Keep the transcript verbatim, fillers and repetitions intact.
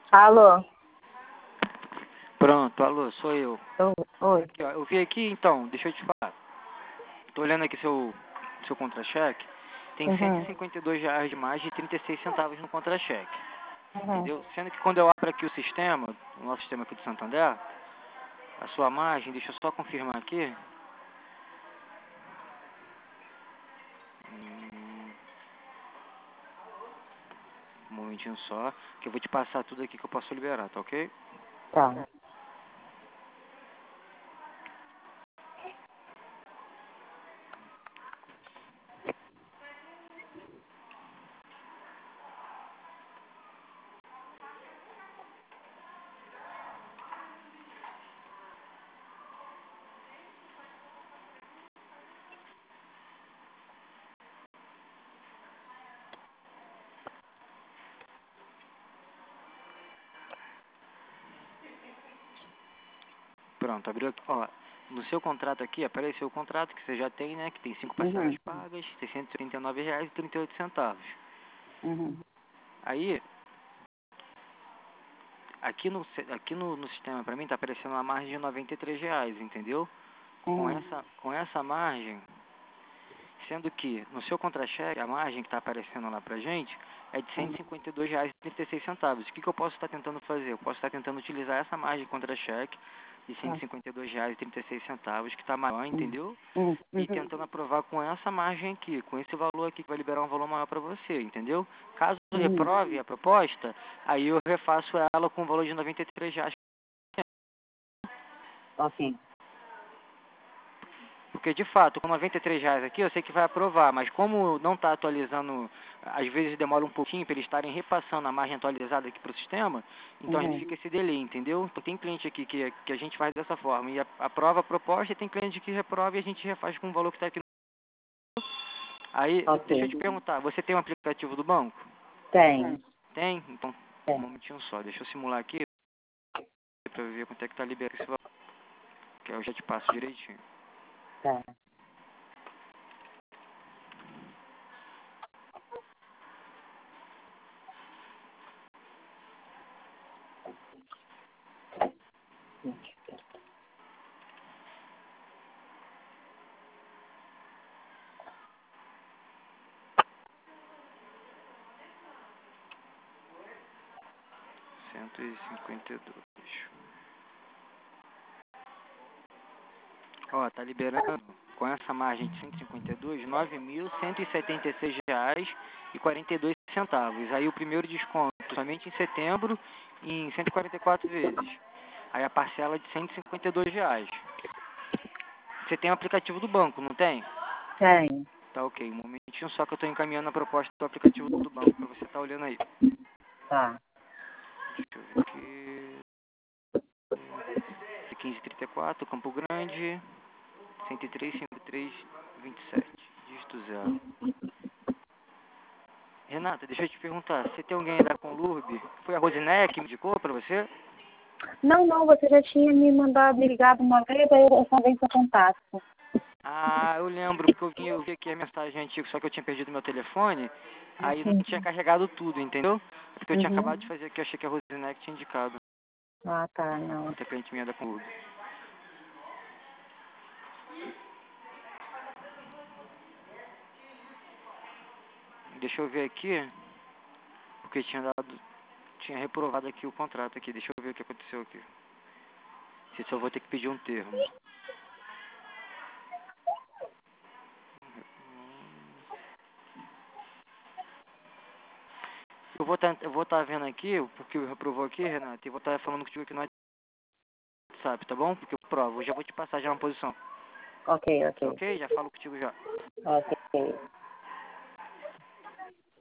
Alô? Pronto, alô, sou eu. Oh, oi. Aqui, ó, eu vi aqui, então, deixa eu te falar. Tô olhando aqui seu, seu contra-cheque. Tem cento e Uhum. cinquenta e dois reais de mais de trinta e seis centavos no contra-cheque. Uhum. Entendeu? Sendo que quando eu abro aqui o sistema, o nosso sistema aqui do Santander, a sua margem, deixa eu só confirmar aqui. Hum, um momentinho só, que eu vou te passar tudo aqui que eu posso liberar, tá ok? Tá. Pronto, abriu aqui. Ó, no seu contrato aqui, apareceu o contrato que você já tem, né? Que tem cinco parcelas Uhum. pagas, seiscentos e trinta e nove reais e trinta e oito centavos. Uhum. Aí, aqui no, se- aqui no, no sistema, pra mim, tá aparecendo uma margem de noventa e três reais, entendeu? Com Uhum. essa, com essa margem, sendo que no seu contra-cheque, a margem que tá aparecendo lá pra gente é de cento e cinquenta e dois reais e trinta e seis centavos. O que, que eu posso estar tentando fazer? Eu posso estar tentando utilizar essa margem contra-cheque de cento e Tá. cinquenta e dois reais e trinta e seis centavos, que tá maior, Uhum. entendeu? Uhum. E Uhum. tentando aprovar com essa margem aqui, com esse valor aqui que vai liberar um valor maior para você, entendeu? Caso eu Uhum. reprove a proposta, aí eu refaço ela com o valor de noventa e três reais. Ok. Porque de fato, com noventa e três reais aqui eu sei que vai aprovar, mas como não está atualizando, às vezes demora um pouquinho para eles estarem repassando a margem atualizada aqui para o sistema, então a gente Uhum. fica esse delay, entendeu? Então tem cliente aqui que, que a gente faz dessa forma, e a- aprova a proposta, e tem cliente que reprova e a gente refaz com o valor que está aqui. Aí, Ok. deixa eu te perguntar, você tem um aplicativo do banco? Tem. Tem? Então, um Tem. momentinho só. Deixa eu simular aqui pra eu ver quanto é que tá liberado esse valor. Que aí eu já te passo direitinho. Tá. cento e cinquenta e dois. Ó, tá liberando com essa margem de cento e cinquenta e dois, nove mil cento e setenta e seis reais e quarenta e dois centavos. Aí o primeiro desconto somente em setembro em cento e quarenta e quatro vezes. Aí a parcela de cento e cinquenta e dois reais. Você tem o aplicativo do banco, não tem? Tem. Tá ok. Um momentinho só que eu tô encaminhando a proposta do aplicativo do banco pra você tá olhando aí. Tá. Deixa eu ver aqui. quinze e trinta e quatro, Campo Grande, cento e três, cinquenta e três, vinte e sete, dígito zero. Renata, deixa eu te perguntar, você tem alguém da Conlurb? Foi a Rosinéia que me indicou pra você? Não, não, você já tinha me mandado me ligado uma vez, aí eu salvei seu contato. Ah, eu lembro, porque eu vi, eu vi aqui a mensagem antiga, só que eu tinha perdido meu telefone, aí não tinha Uhum. carregado tudo, entendeu? Porque eu tinha acabado de Uhum. fazer aqui, eu achei que a Rosinéia que tinha indicado. Ah, tá, não. Outra cliente minha da Conlurb. Deixa eu ver aqui, porque tinha dado, tinha reprovado aqui o contrato aqui, deixa eu ver o que aconteceu aqui. Se eu vou ter que pedir um termo. Eu vou estar eu vou tá vendo aqui, porque eu reprovou aqui, Renato, e vou estar falando contigo aqui no WhatsApp, tá bom? Porque eu provo, eu já vou te passar já uma posição. Ok, Tá ok. ok? Já falo contigo já. Ok.